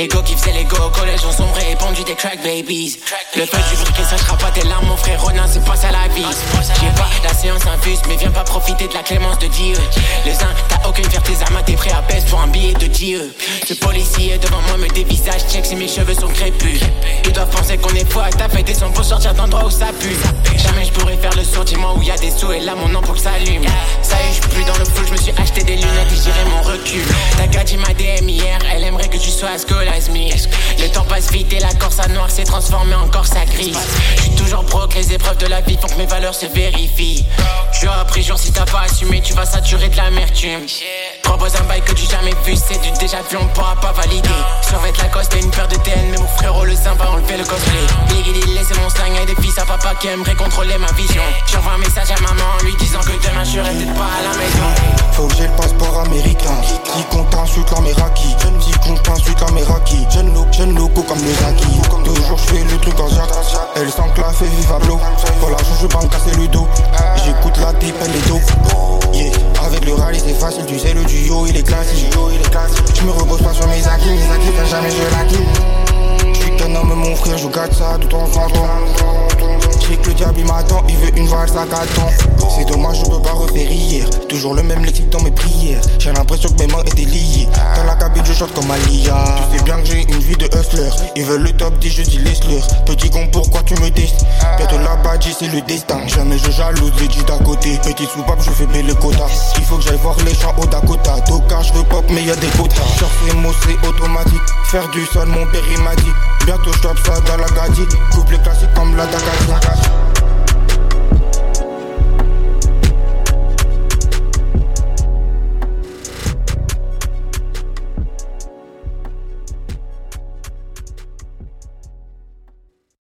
Les go qui faisaient les go au collège ont sombré et pondu des crack babies. Le feu du briquet sèchera pas tes larmes, mon frère Ronin, c'est pas ça la vie. J'ai pas la séance infuse, mais viens pas profiter de la clémence de Dieu. Les uns, t'as aucune fierté, tes armes, t'es prêt à baisse pour un billet de Dieu. Ce policier devant moi me dévisage, check si mes cheveux sont crépus. Ils doivent penser qu'on est fou à ta fête et son pour sortir d'endroits où ça pue. Jamais je pourrais faire le sourd, dis-moi où y a des sous et là mon ampoule s'allume. Ça y est, j'suis plus dans le flou, j'me suis acheté des lunettes et j'irai mon recul. Ta gars dit ma DM hier, elle aimerait que tu sois as good as me. Le temps passe vite et la corse à noir s'est transformée en corse à grise. J'suis toujours broke, les épreuves de la vie font que mes valeurs se vérifient. Jour après jour, si t'as pas assumé, tu vas saturer de l'amertume. Propose un bail que tu jamais vu, c'est du déjà vu, on pourra pas valider. Survête la coste et une paire de TN, mais mon frérot le sein va enlever le cosplay. Biggie dit laissez mon slang et des fils à papa qui aimerait contrôler ma vision. J'envoie un message à maman en lui disant que demain je serai peut-être pas à la maison. Faut que j'ai le passeport américain. Si compte insulte l'Améraki. Si compte insulte l'Améraki. Jeune loco comme le Zaki. Toujours je fais le truc en jack. Elle sent que la fait vive à bloc. Pour l'argent je vais pas me casser le dos. J'écoute la clip, elle est dope. Yeah. Avec le rallye c'est facile, tu sais le duo il est classique. Je me repose pas sur mes acquis car jamais je l'acquis. J'suis qu'un homme mon frère, je garde ça de temps en temps. J'ai que le diable il m'attend, il veut une valse à 4 ans. C'est dommage je peux pas refaire hier. Toujours le même lexique dans mes prières. J'ai l'impression que mes mains étaient liées. Dans la cabine je chante comme Alia. Tu sais bien que j'ai une vie de hustler. Ils veulent le top 10, je dis laisse-leur. Petit con pourquoi tu me testes. Bientôt la badge c'est le destin. Jamais je jalouse les G d'à côté. Petit soupape je fais payer le quota. Il faut que j'aille voir les champs au Dakota. Toka je veux pop mais y'a des quotas. Surfer mot c'est automatique. Faire du sol mon père il m'a dit. Bientôt je tape ça dans la gadget. Coupe les classiques comme la Dagadia.